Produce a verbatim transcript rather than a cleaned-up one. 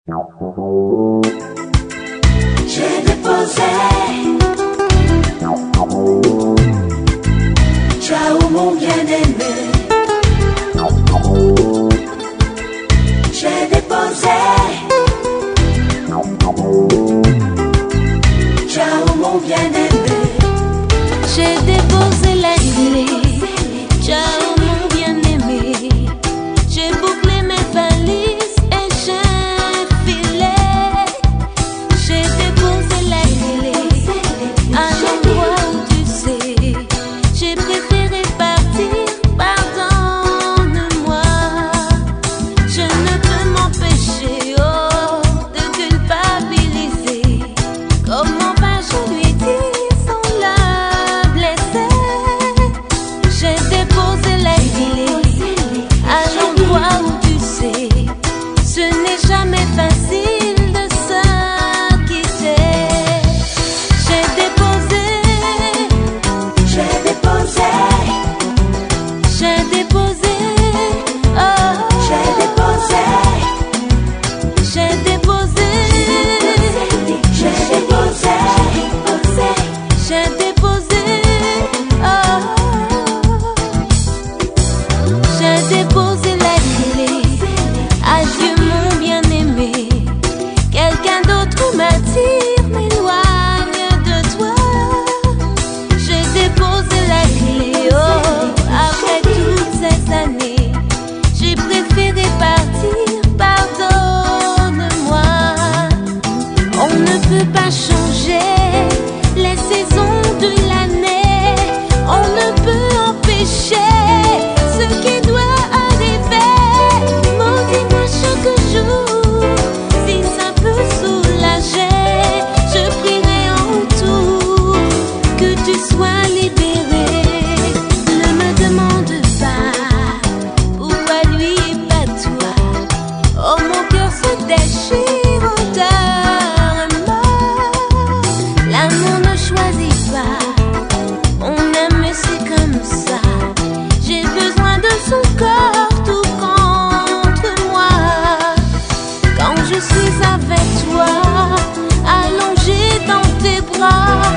J'ai déposé. Ciao mon bien-aimé. J'ai déposé. Ciao mon bien-aimé. J'ai déposé la clé. Ciao mon bien-aimé. J'ai bouclé mes valises et j'ai filé. J'ai déposé la clé à l'endroit où tu sais. J'ai préféré partir, pardonne-moi. Je ne peux m'empêcher oh, de culpabiliser. Comment vas-je lui dire sans la blesser? J'ai déposé la clé à l'endroit où tu sais. Ce n'est jamais facile de se quitter. J'ai déposé, J'ai déposé. j'ai déposé, oh, J'ai déposé. j'ai déposé, J'ai déposé. j'ai déposé, oh, j'ai déposé la clé. Adieu mon bien-aimé. Quelqu'un d'autre m'attire, m'éloigne de toi. J'ai déposé la clé, oh, après toutes ces années. J'ai préféré partir, pardonne-moi. On ne peut pas changer les saisons de l'année. On ne peut empêcher ce qui doit arriver. Maudis-moi chaque jour, si ça peut soulager. Je prierai en tout que tu sois libéré. Ne me demande pas pourquoi lui et pas toi. Oh mon cœur se déchire entièrement. L'amour ne choisit pas. On aime mais c'est comme ça. J'ai besoin de son corps tout contre moi. Quand je suis avec toi, allongé dans tes bras.